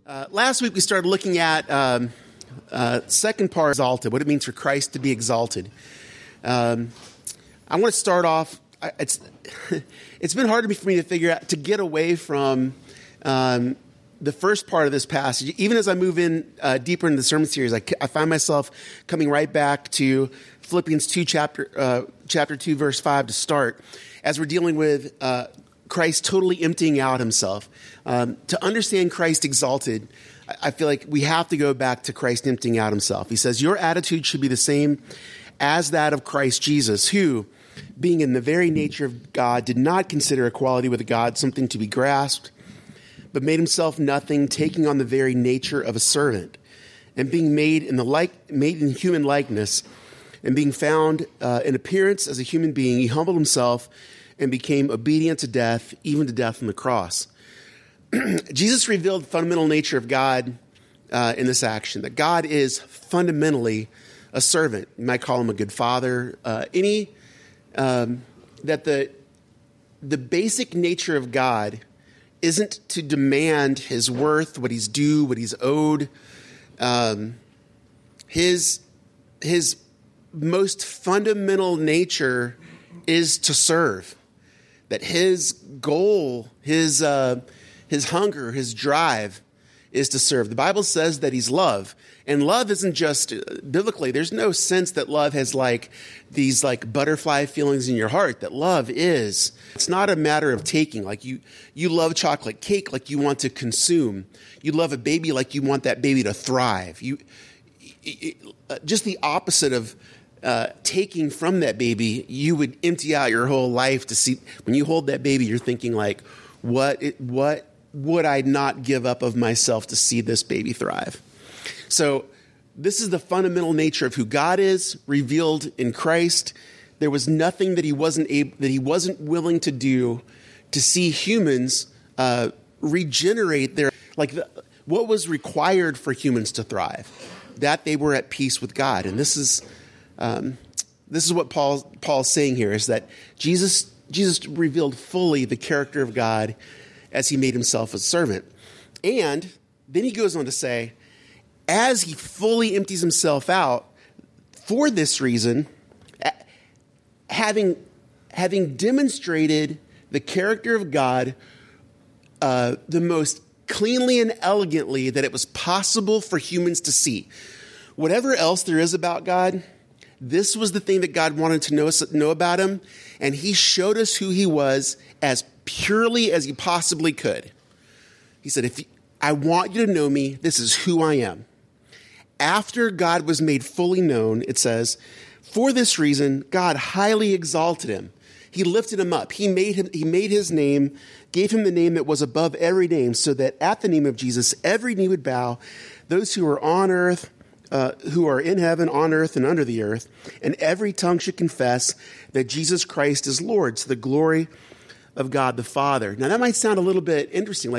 Last week we started looking at second part, exalted, what it means for Christ to be exalted. I want to start off. It's been hard for me to figure out, to get away from the first part of this passage. Even as I move in deeper into the sermon series, I find myself coming right back to Philippians 2, chapter 2, verse 5 to start, as we're dealing with Christ totally emptying out himself. To understand Christ exalted, I feel like we have to go back to Christ emptying out himself. He says, your attitude should be the same as that of Christ Jesus, who, being in the very nature of God, did not consider equality with God something to be grasped, but made himself nothing, taking on the very nature of a servant, and being made in human likeness, and being found in appearance as a human being, he humbled himself and became obedient to death, even to death on the cross. Jesus revealed the fundamental nature of God in this action, that God is fundamentally a servant. You might call him a good father. That the basic nature of God isn't to demand his worth, what he's due, what he's owed. His most fundamental nature is to serve. That his goal, his hunger, his drive is to serve. The Bible says that he's love. And love isn't just, biblically, there's no sense that love has these butterfly feelings in your heart. That love is, it's not a matter of taking. Like you love chocolate cake like you want to consume. You love a baby like you want that baby to thrive. Just the opposite of taking from that baby, you would empty out your whole life to see. When you hold that baby, you're thinking like, what would I not give up of myself to see this baby thrive? So this is the fundamental nature of who God is, revealed in Christ. There was nothing that he wasn't willing to do to see humans regenerate their what was required for humans to thrive, that they were at peace with God. And this is what Paul's saying here, is that Jesus revealed fully the character of God as he made himself a servant. And then he goes on to say, as he fully empties himself out, for this reason, having demonstrated the character of God the most cleanly and elegantly that it was possible for humans to see. Whatever else there is about God, this was the thing that God wanted to know about him, and he showed us who he was as purely as he possibly could. He said, I want you to know me, this is who I am. After God was made fully known, it says, for this reason, God highly exalted him. He lifted him up. He made his name, gave him the name that was above every name, so that at the name of Jesus, every knee would bow, those who are on earth, who are in heaven, on earth, and under the earth, and every tongue should confess that Jesus Christ is Lord, to the glory of God the Father. Now, that might sound a little bit interesting.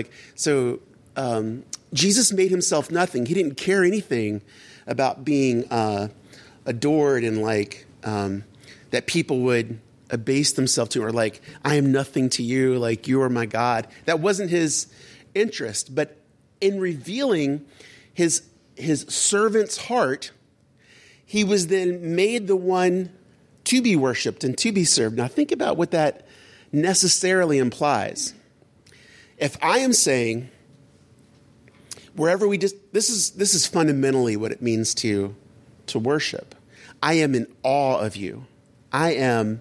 Jesus made himself nothing. He didn't care anything about being adored and that people would abase themselves to, or I am nothing to you, you are my God. That wasn't his interest. But in revealing his servant's heart, he was then made the one to be worshiped and to be served. Now think about what that necessarily implies. If I am saying, this is fundamentally what it means to worship. I am in awe of you. I am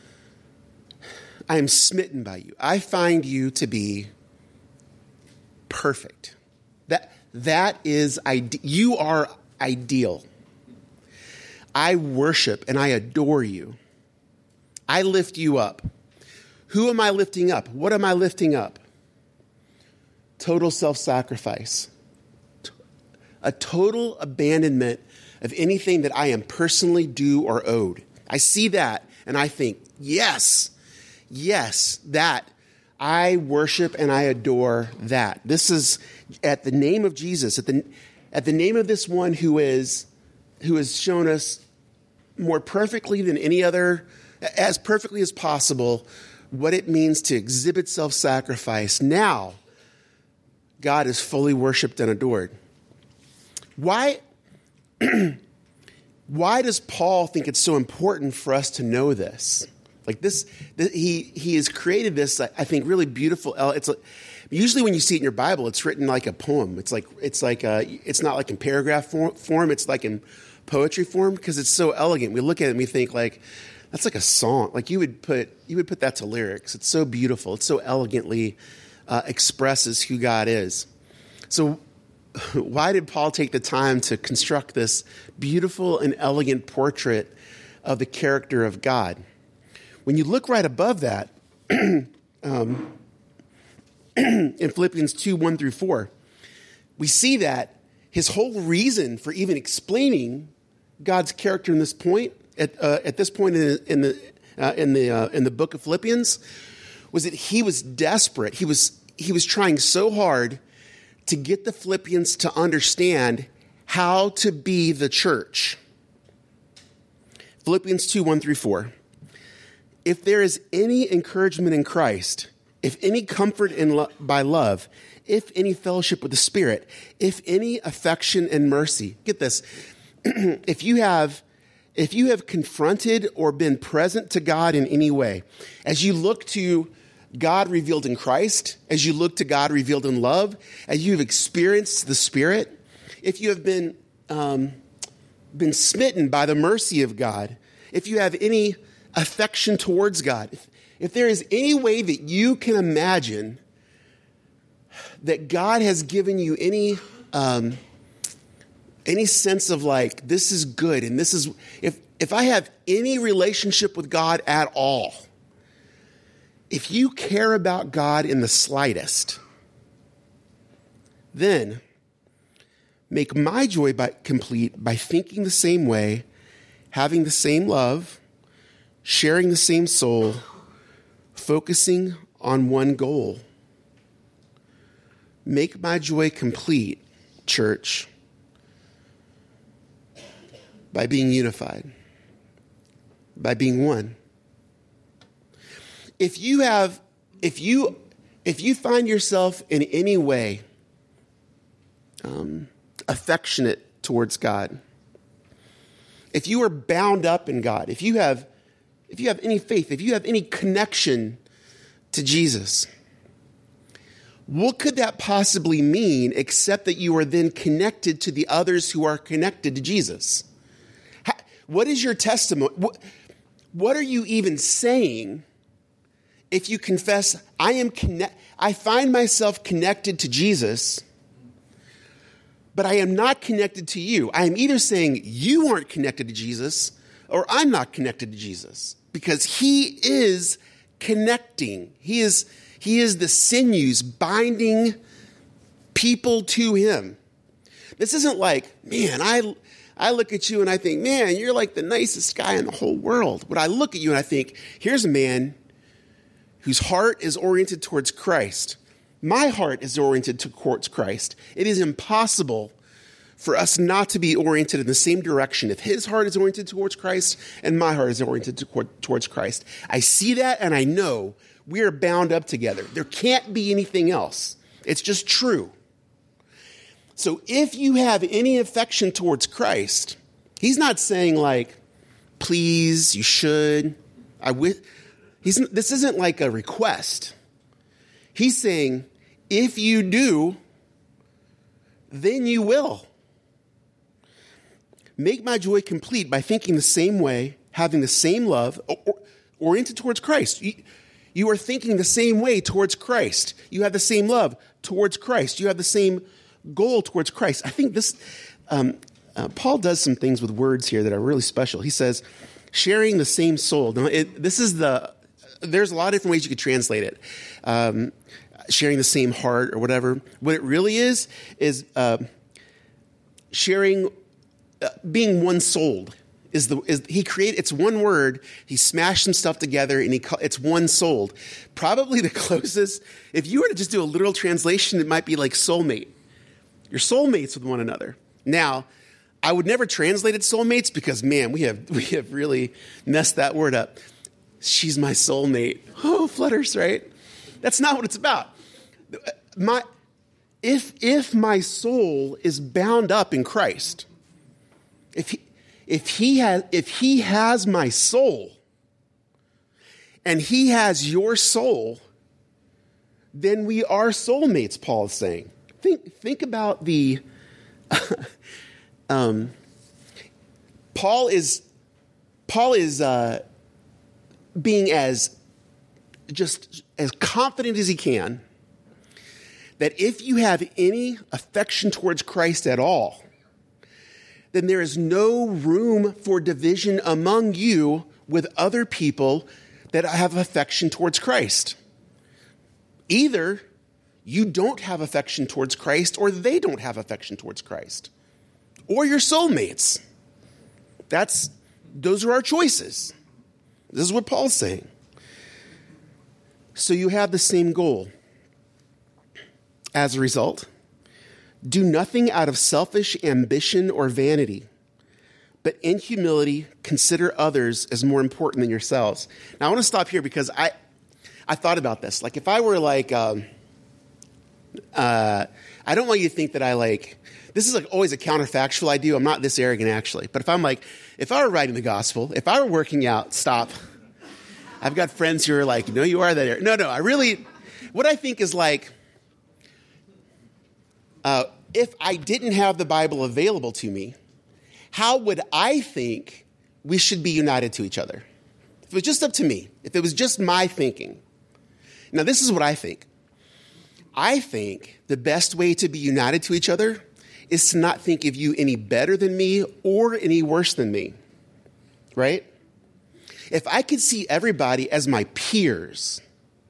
smitten by you. I find you to be perfect. That is you are ideal. I worship and I adore you. I lift you up. Who am I lifting up? What am I lifting up? Total self-sacrifice. A total abandonment of anything that I am personally due or owed. I see that and I think, yes, that I worship and I adore that. This is at the name of Jesus, at the name of this one who has shown us more perfectly than any other, as perfectly as possible, what it means to exhibit self-sacrifice. Now, God is fully worshiped and adored. Why does Paul think it's so important for us to know this? Like this he has created this, I think, really beautiful. Usually when you see it in your Bible, it's written like a poem. It's not like in paragraph form. It's like in poetry form because it's so elegant. We look at it and we think like, that's like a song. Like you would put that to lyrics. It's so beautiful. It so elegantly expresses who God is. So why did Paul take the time to construct this beautiful and elegant portrait of the character of God? When you look right above that, in Philippians 2, 1 through 4, we see that his whole reason for even explaining God's character in this point, at this point in the book of Philippians, was that he was desperate. He was trying so hard to get the Philippians to understand how to be the church. Philippians 2, 1 through 4. If there is any encouragement in Christ, if any comfort by love, if any fellowship with the Spirit, if any affection and mercy. Get this. If you have confronted or been present to God in any way, as you look to God revealed in Christ, as you look to God revealed in love, as you've experienced the Spirit, if you have been smitten by the mercy of God, if you have any affection towards God, if there is any way that you can imagine that God has given you any sense of like, this is good, and this is, if I have any relationship with God at all, if you care about God in the slightest, then make my joy complete by thinking the same way, having the same love, sharing the same soul, focusing on one goal. Make my joy complete, church, by being unified, by being one. If you find yourself in any way affectionate towards God, if you are bound up in God, if you have any faith, if you have any connection to Jesus, what could that possibly mean except that you are then connected to the others who are connected to Jesus? What is your testimony? What are you even saying if you confess, I find myself connected to Jesus, but I am not connected to you? I am either saying you aren't connected to Jesus or I'm not connected to Jesus, because he is connecting. He is the sinews binding people to him. This isn't like, man, I look at you and I think, man, you're like the nicest guy in the whole world. But I look at you and I think, here's a man whose heart is oriented towards Christ. My heart is oriented towards Christ. It is impossible for us not to be oriented in the same direction if his heart is oriented towards Christ and my heart is oriented towards Christ. I see that and I know we are bound up together. There can't be anything else. It's just true. So if you have any affection towards Christ, he's not saying like, please, you should. This isn't like a request. He's saying, if you do, then you will. Make my joy complete by thinking the same way, having the same love, oriented towards Christ. You are thinking the same way towards Christ. You have the same love towards Christ. You have the same goal towards Christ. I think this, Paul does some things with words here that are really special. He says, sharing the same soul. Now, there's a lot of different ways you could translate it. Sharing the same heart or whatever. What it really is sharing, being one-souled. It's one word. He smashed some stuff together and it's one-souled. Probably the closest, if you were to just do a literal translation, it might be like soulmate. You're soulmates with one another. Now, I would never translate it soulmates because, man, we have really messed that word up. She's my soulmate. Oh, flutters, right? That's not what it's about. if my soul is bound up in Christ, if he has my soul and he has your soul, then we are soulmates, Paul is saying. Think about the Paul is being as confident as he can that if you have any affection towards Christ at all, then there is no room for division among you with other people that have affection towards Christ. Either you don't have affection towards Christ or they don't have affection towards Christ. Or you're soulmates. Those are our choices. This is what Paul's saying. So you have the same goal. As a result, do nothing out of selfish ambition or vanity, but in humility consider others as more important than yourselves. Now I want to stop here because I thought about this. Like if I were like, I don't want you to think that this is like always a counterfactual I do. I'm not this arrogant actually. But if I were writing the gospel, if I were working out, stop. I've got friends who are like, no, you are that arrogant. No, what I think is like, if I didn't have the Bible available to me, how would I think we should be united to each other? If it was just up to me, if it was just my thinking. Now, this is what I think. I think the best way to be united to each other is to not think of you any better than me or any worse than me, right? If I could see everybody as my peers,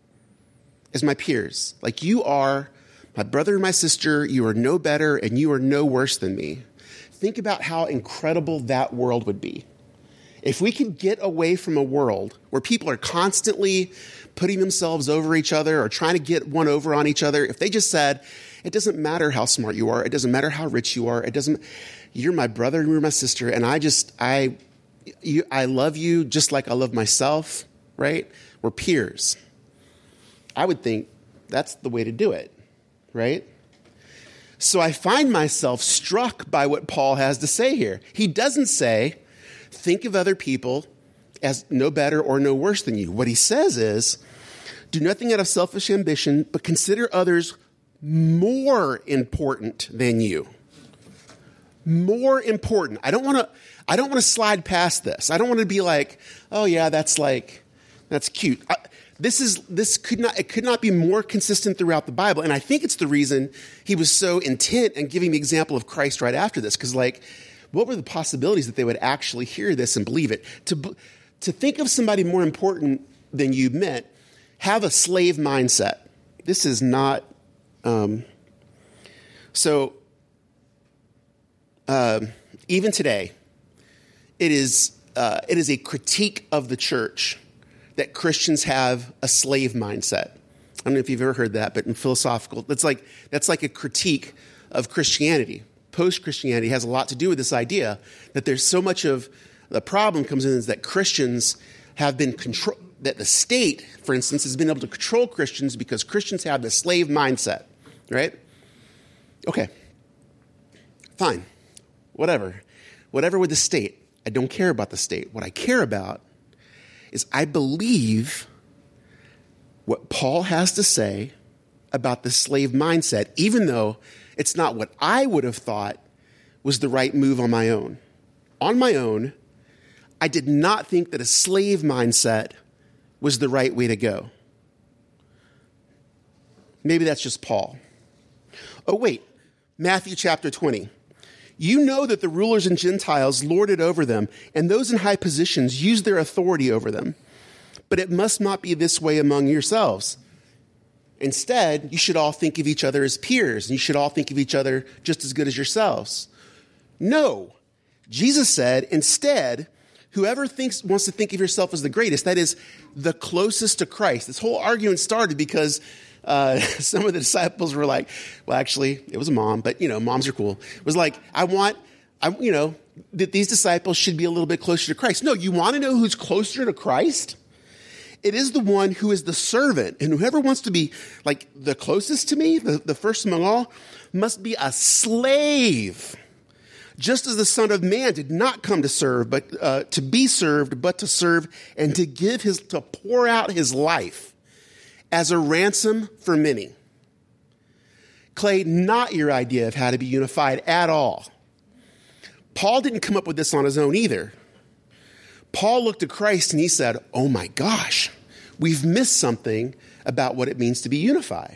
like you are my brother and my sister, you are no better and you are no worse than me. Think about how incredible that world would be. If we could get away from a world where people are constantly putting themselves over each other or trying to get one over on each other, if they just said, it doesn't matter how smart you are, it doesn't matter how rich you are, you're my brother and you're my sister, and I love you just like I love myself, right? We're peers. I would think that's the way to do it. Right? So I find myself struck by what Paul has to say here. He doesn't say, think of other people as no better or no worse than you. What he says is, do nothing out of selfish ambition, but consider others more important than you. More important. I don't want to slide past this. I don't want to be like, oh yeah, that's cute. It could not be more consistent throughout the Bible. And I think it's the reason he was so intent on giving the example of Christ right after this. Because what were the possibilities that they would actually hear this and believe it? To think of somebody more important than you meant, have a slave mindset. This is not, even today, it is a critique of the church that Christians have a slave mindset. I don't know if you've ever heard that, but in philosophical, that's like a critique of Christianity. Post-Christianity has a lot to do with this idea that there's so much of the problem comes in is that Christians have been that the state, for instance, has been able to control Christians because Christians have the slave mindset, right? Okay, fine, whatever with the state. I don't care about the state. What I care about is I believe what Paul has to say about the slave mindset, even though it's not what I would have thought was the right move on my own. On my own, I did not think that a slave mindset was the right way to go. Maybe that's just Paul. Oh, wait, Matthew chapter 20. You know that the rulers and Gentiles lord it over them, and those in high positions use their authority over them. But it must not be this way among yourselves. Instead, you should all think of each other as peers, and you should all think of each other just as good as yourselves. No. Jesus said, instead, whoever wants to think of yourself as the greatest, that is, the closest to Christ. This whole argument started because some of the disciples were like, well, actually, it was a mom, but, moms are cool. It was like, that these disciples should be a little bit closer to Christ. No, you want to know who's closer to Christ? It is the one who is the servant. And whoever wants to be like the closest to me, the first among all, must be a slave. Just as the Son of Man did not come to serve, but to be served, but to serve and to pour out his life as a ransom for many. Clay, not your idea of how to be unified at all. Paul didn't come up with this on his own either. Paul looked at Christ and he said, oh my gosh, we've missed something about what it means to be unified.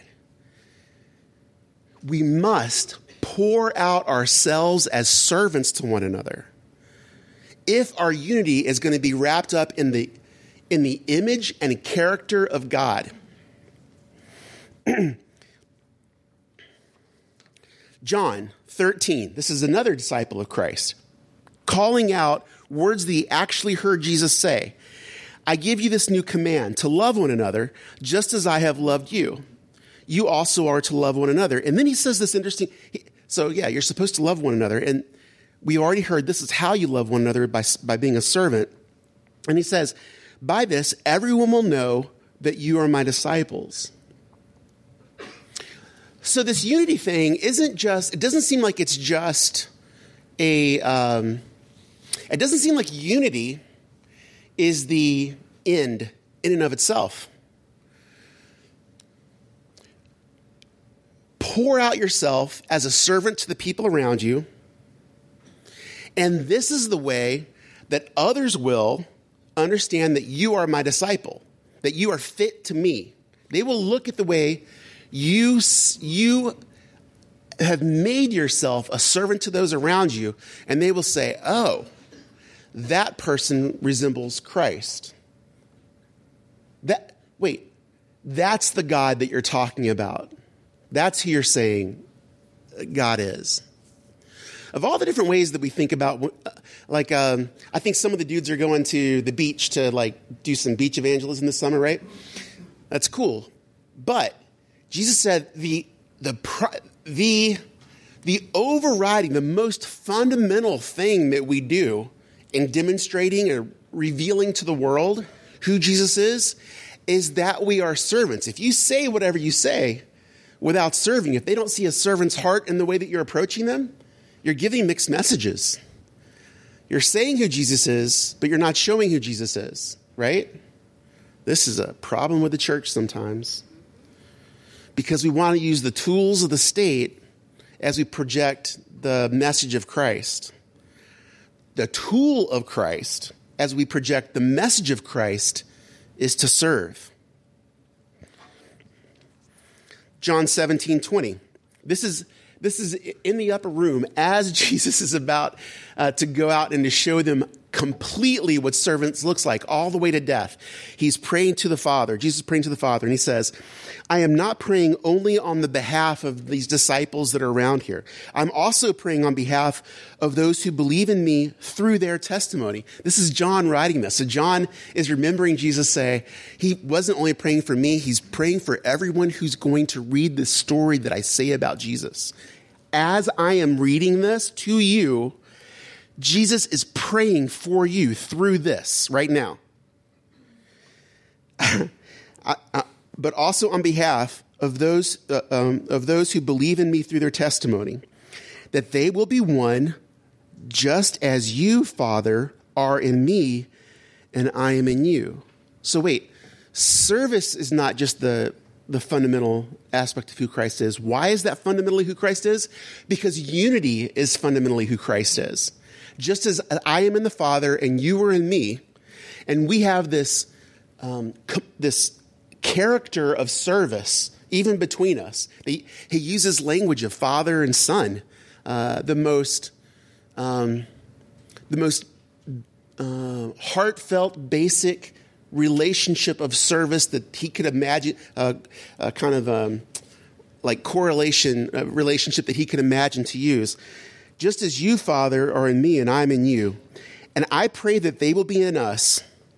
We must pour out ourselves as servants to one another. If our unity is going to be wrapped up in the image and character of God. John 13, this is another disciple of Christ, calling out words that he actually heard Jesus say. I give you this new command, to love one another, just as I have loved you. You also are to love one another. And then he says this interesting, you're supposed to love one another. And we already heard this is how you love one another, by being a servant. And he says, by this, everyone will know that you are my disciples. So this unity thing it doesn't seem like it's just it doesn't seem like unity is the end in and of itself. Pour out yourself as a servant to the people around you. And this is the way that others will understand that you are my disciple, that you are fit to me. They will look at the way you have made yourself a servant to those around you, and they will say, oh, that person resembles Christ. That's the God that you're talking about. That's who you're saying God is. Of all the different ways that we think about, I think some of the dudes are going to the beach to do some beach evangelism this summer, right? That's cool. But Jesus said the overriding, the most fundamental thing that we do in demonstrating or revealing to the world who Jesus is that we are servants. If you say whatever you say without serving, if they don't see a servant's heart in the way that you're approaching them, you're giving mixed messages. You're saying who Jesus is, but you're not showing who Jesus is, right? This is a problem with the church sometimes, because we want to use the tools of the state as we project the message of Christ. The tool of Christ, as we project the message of Christ, is to serve. John 17:20. This is in the upper room as Jesus is about to go out and to show them completely what servants looks like, all the way to death. He's praying to the Father. Jesus is praying to the Father, and he says, I am not praying only on the behalf of these disciples that are around here. I'm also praying on behalf of those who believe in me through their testimony. This is John writing this. So John is remembering Jesus say, he wasn't only praying for me, he's praying for everyone who's going to read the story that I say about Jesus. As I am reading this to you, Jesus is praying for you through this right now. But also on behalf of those who believe in me through their testimony, that they will be one just as you, Father, are in me and I am in you. So wait, service is not just the fundamental aspect of who Christ is. Why is that fundamentally who Christ is? Because unity is fundamentally who Christ is. Just as I am in the Father and you are in me, and we have this character of service even between us. He uses language of Father and Son, the most heartfelt, basic relationship of service that he could imagine, correlation relationship that he could imagine to use. Just as you, Father, are in me and I'm in you. And I pray that they will be in us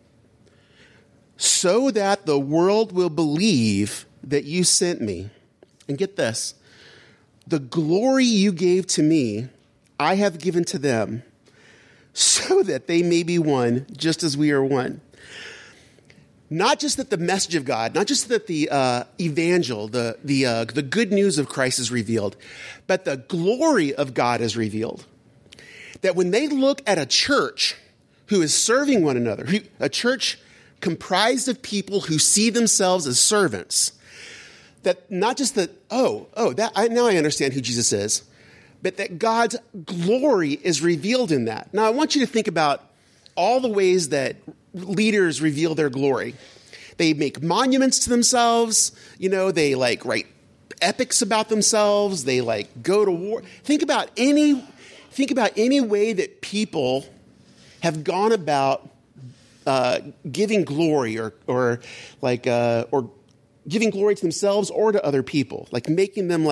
so that the world will believe that you sent me. And get this, the glory you gave to me, I have given to them so that they may be one just as we are one. Not just that the message of God, not just that the evangel, the good news of Christ is revealed, but the glory of God is revealed. That when they look at a church who is serving one another, a church comprised of people who see themselves as servants, that not just that, now I understand who Jesus is, but that God's glory is revealed in that. Now, I want you to think about all the ways that leaders reveal their glory. They make monuments to themselves. They write epics about themselves. They go to war. Think about any way that people have gone about giving glory or giving glory to themselves or to other people, making them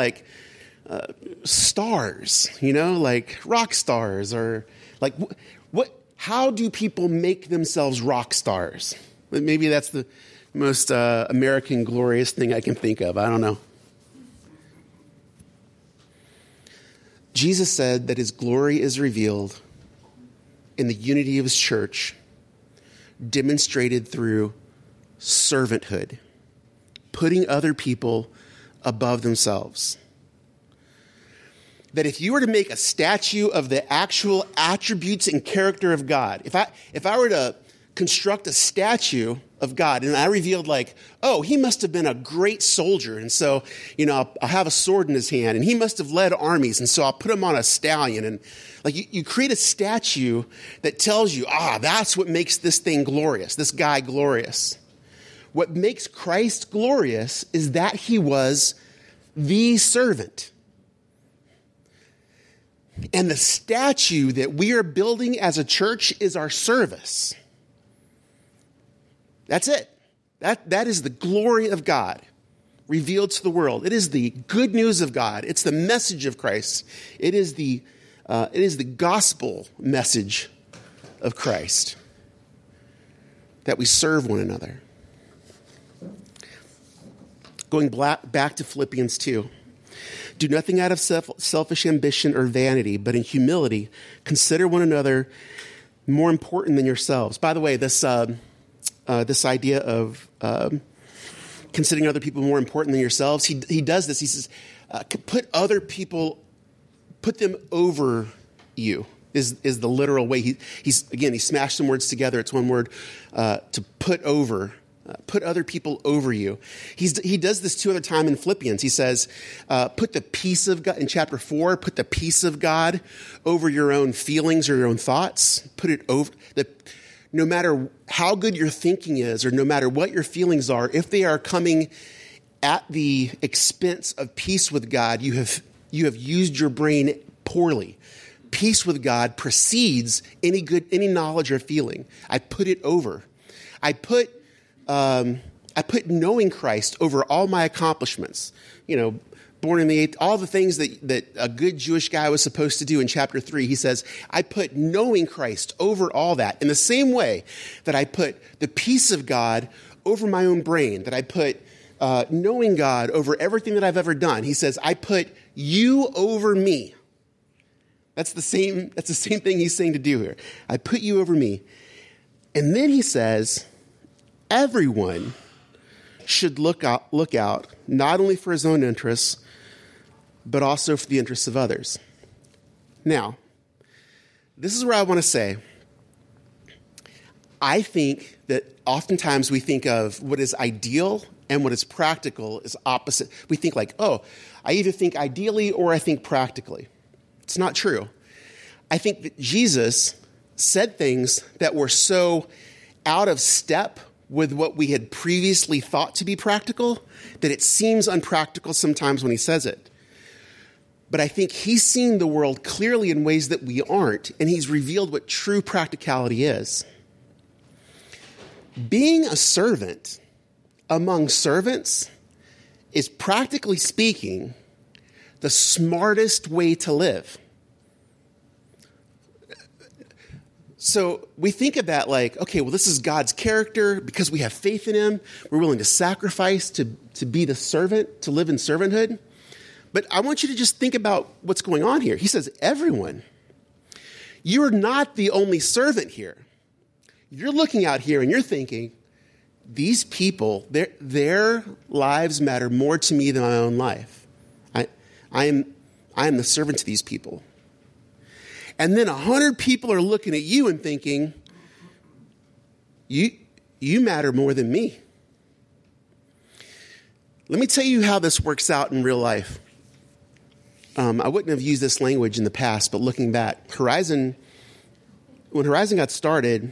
stars, like rock stars, or what? How do people make themselves rock stars? Maybe that's the most American glorious thing I can think of. I don't know. Jesus said that his glory is revealed in the unity of his church, demonstrated through servanthood, putting other people above themselves. That if you were to make a statue of the actual attributes and character of God, if I were to construct a statue of God and I revealed he must have been a great soldier, and so, I'll have a sword in his hand, and he must have led armies, and so I'll put him on a stallion, and you create a statue that tells you, that's what makes this thing glorious, this guy glorious. What makes Christ glorious is that he was the servant. And the statue that we are building as a church is our service. That's it. That is the glory of God revealed to the world. It is the good news of God. It's the message of Christ. It is the gospel message of Christ, that we serve one another. Going back to Philippians 2. Do nothing out of selfish ambition or vanity, but in humility, consider one another more important than yourselves. By the way, this idea of considering other people more important than yourselves, he does this. He says, put other people, put them over you, is the literal way. He smashed some words together. It's one word, to put over. Put other people over you. He does this two other times in Philippians. He says, put the peace of God, in chapter 4, put the peace of God over your own feelings or your own thoughts. Put it over. No matter how good your thinking is, or no matter what your feelings are, if they are coming at the expense of peace with God, you have used your brain poorly. Peace with God precedes any knowledge or feeling. I put it over. I put knowing Christ over all my accomplishments. Born in the 8th, all the things that a good Jewish guy was supposed to do in chapter 3. He says, I put knowing Christ over all that. In the same way that I put the peace of God over my own brain, that I put knowing God over everything that I've ever done. He says, I put you over me. That's the same thing he's saying to do here. I put you over me. And then he says, everyone should look out not only for his own interests, but also for the interests of others. Now, this is where I want to say, I think that oftentimes we think of what is ideal and what is practical is opposite. We think I either think ideally or I think practically. It's not true. I think that Jesus said things that were so out of step with what we had previously thought to be practical that it seems unpractical sometimes when he says it. But I think he's seen the world clearly in ways that we aren't, and he's revealed what true practicality is. Being a servant among servants is, practically speaking, the smartest way to live. So we think of that this is God's character. Because we have faith in him, we're willing to sacrifice to be the servant, to live in servanthood. But I want you to just think about what's going on here. He says, everyone. You're not the only servant here. You're looking out here and you're thinking, these people, their lives matter more to me than my own life. I am the servant to these people. And then 100 people are looking at you and thinking, you matter more than me. Let me tell you how this works out in real life. I wouldn't have used this language in the past, but looking back, when Horizon got started,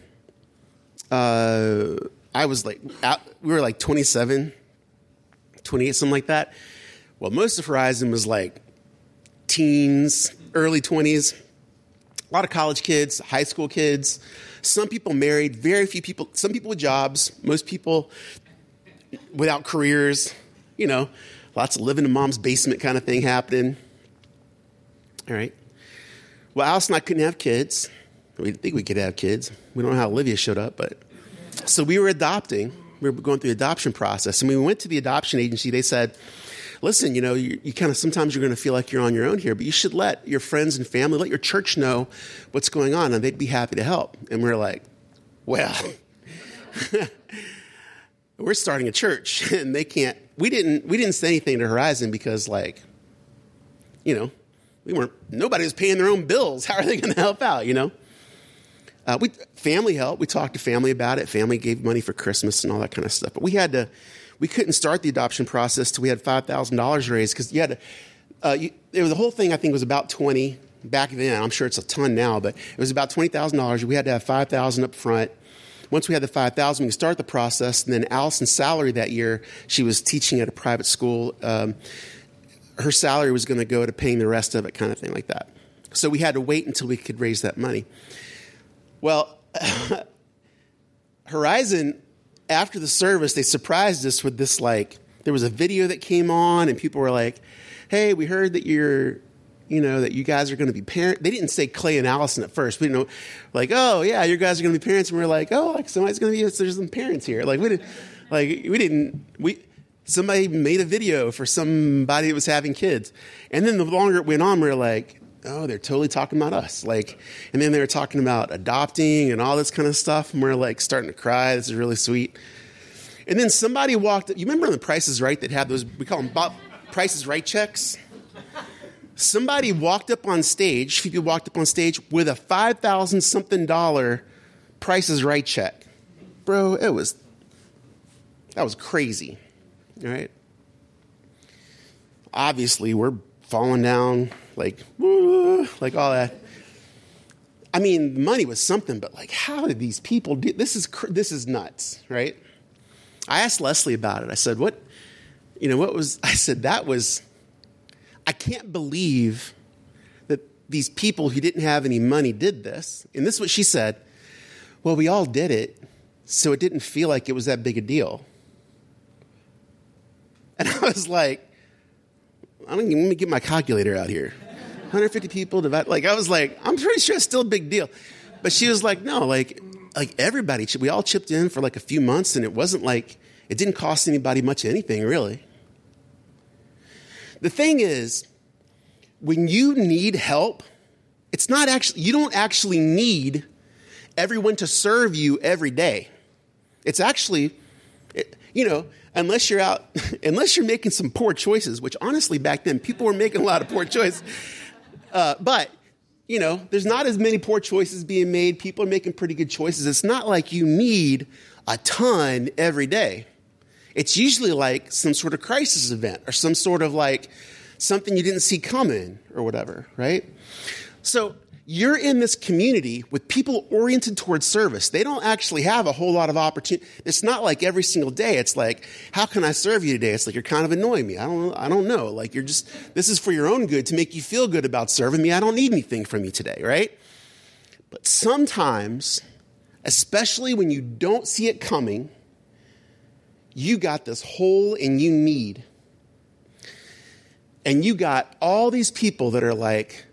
I was we were like 27, 28, something like that. Well, most of Horizon was like teens, early 20s, a lot of college kids, high school kids, some people married, very few people, some people with jobs, most people without careers, lots of living in mom's basement kind of thing happening. All right. Well, Alice and I couldn't have kids. We didn't think we could have kids. We don't know how Olivia showed up, but so we were adopting. We were going through the adoption process. And when we went to the adoption agency, they said, listen, you kind of, sometimes you're going to feel like you're on your own here, but you should let your friends and family, let your church know what's going on, and they'd be happy to help. And we're like, well, we're starting a church, and they can't. We didn't say anything to Horizon because, nobody was paying their own bills. How are they going to help out? Family helped. We talked to family about it. Family gave money for Christmas and all that kind of stuff. But we couldn't start the adoption process till we had $5,000 raised because the whole thing I think was about 20 back then. I'm sure it's a ton now, but it was about $20,000. We had to have $5,000 up front. Once we had the $5,000, we could start the process. And then Allison's salary that year, she was teaching at a private school. Her salary was going to go to paying the rest of it, kind of thing like that. So we had to wait until we could raise that money. Well, Horizon, after the service, they surprised us with this, there was a video that came on, and people were like, hey, we heard that that you guys are going to be parents. They didn't say Clay and Allison at first. We didn't know, oh, yeah, you guys are going to be parents. And we were like, somebody's going to be, there's some parents here. Somebody made a video for somebody that was having kids. And then the longer it went on, we were like, oh, they're totally talking about us. And then they were talking about adopting and all this kind of stuff. And we're starting to cry. This is really sweet. And then somebody walked up. You remember on The Price is Right that had those, we call them Price is Right checks? Somebody walked up on stage, Phoebe walked up on stage with a $5,000-something Price is Right check. Bro, that was crazy. All right? Obviously, we're falling down, all that. I mean, money was something, but how did these people do this? Is nuts, right? I asked Leslie about it. I said, I can't believe that these people who didn't have any money did this. And this is what she said. Well, we all did it, so it didn't feel like it was that big a deal. And I was like, let me get my calculator out here. 150 people divide. I'm pretty sure it's still a big deal. But she was like, no, everybody, we all chipped in for a few months, and it wasn't it didn't cost anybody much of anything, really. The thing is, when you need help, you don't actually need everyone to serve you every day. It's actually, unless you're making some poor choices, which honestly back then people were making a lot of poor choices. But there's not as many poor choices being made. People are making pretty good choices. It's not like you need a ton every day. It's usually some sort of crisis event or some sort of something you didn't see coming or whatever, right? So you're in this community with people oriented towards service. They don't actually have a whole lot of opportunity. It's not every single day. It's how can I serve you today? It's you're kind of annoying me. I don't know. This is for your own good to make you feel good about serving me. I don't need anything from you today, right? But sometimes, especially when you don't see it coming, you got this hole and you need. And you got all these people that are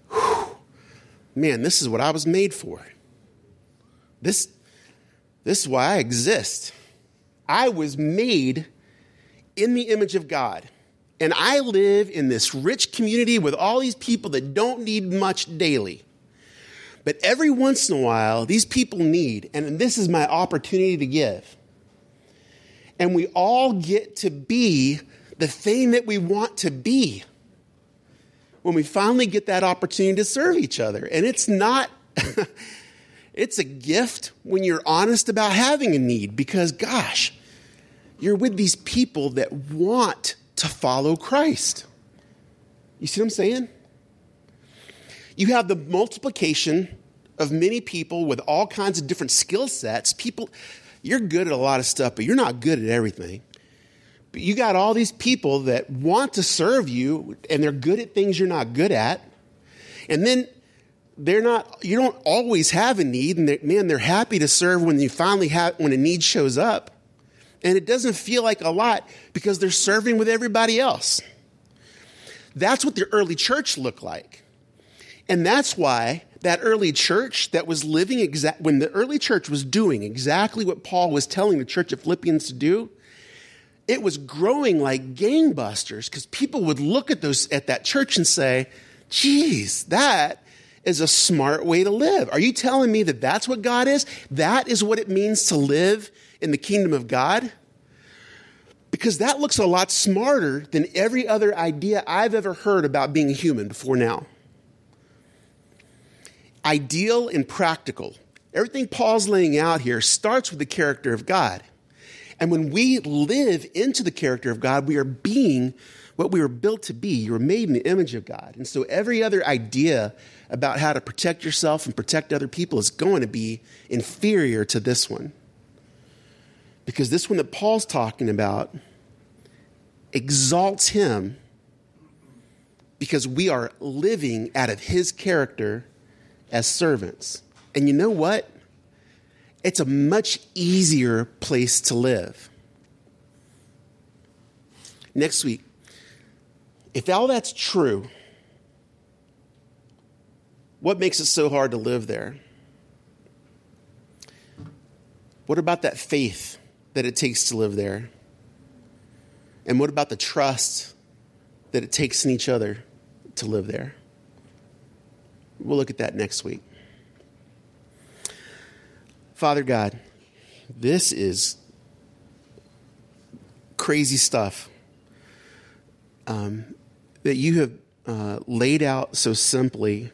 man, this is what I was made for. This is why I exist. I was made in the image of God. And I live in this rich community with all these people that don't need much daily. But every once in a while, these people need, and this is my opportunity to give. And we all get to be the thing that we want to be when we finally get that opportunity to serve each other. And it's not, it's a gift when you're honest about having a need, because gosh, you're with these people that want to follow Christ. You see what I'm saying? You have the multiplication of many people with all kinds of different skill sets. People, you're good at a lot of stuff, but you're not good at everything. But you got all these people that want to serve you, and they're good at things you're not good at. And then you don't always have a need, and they're happy to serve when when a need shows up. And it doesn't feel like a lot because they're serving with everybody else. That's what the early church looked like. And that's why that early church that was living when the early church was doing exactly what Paul was telling the church of Philippians to do, it was growing like gangbusters, because people would look at that church and say, geez, that is a smart way to live. Are you telling me that that's what God is? That is what it means to live in the kingdom of God? Because that looks a lot smarter than every other idea I've ever heard about being human before now. Ideal and practical. Everything Paul's laying out here starts with the character of God. And when we live into the character of God, we are being what we were built to be. You were made in the image of God. And so every other idea about how to protect yourself and protect other people is going to be inferior to this one. Because this one that Paul's talking about exalts him, because we are living out of his character as servants. And you know what? It's a much easier place to live. Next week, if all that's true, what makes it so hard to live there? What about that faith that it takes to live there? And what about the trust that it takes in each other to live there? We'll look at that next week. Father God, this is crazy stuff that you have laid out so simply.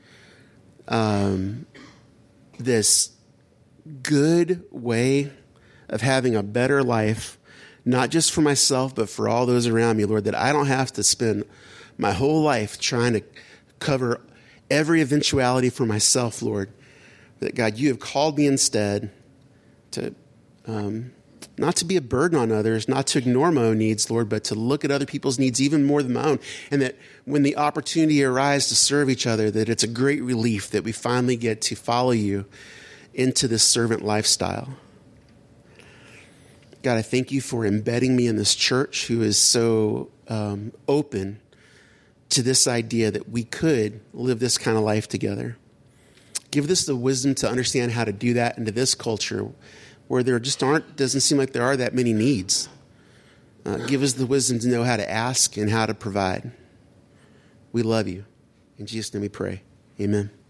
This good way of having a better life, not just for myself, but for all those around me, Lord, that I don't have to spend my whole life trying to cover every eventuality for myself, Lord. That, God, you have called me instead to not to be a burden on others, not to ignore my own needs, Lord, but to look at other people's needs even more than my own. And that when the opportunity arises to serve each other, that it's a great relief that we finally get to follow you into this servant lifestyle. God, I thank you for embedding me in this church who is so open to this idea that we could live this kind of life together. Give us the wisdom to understand how to do that into this culture where there just doesn't seem like there are that many needs. Give us the wisdom to know how to ask and how to provide. We love you. In Jesus' name we pray. Amen.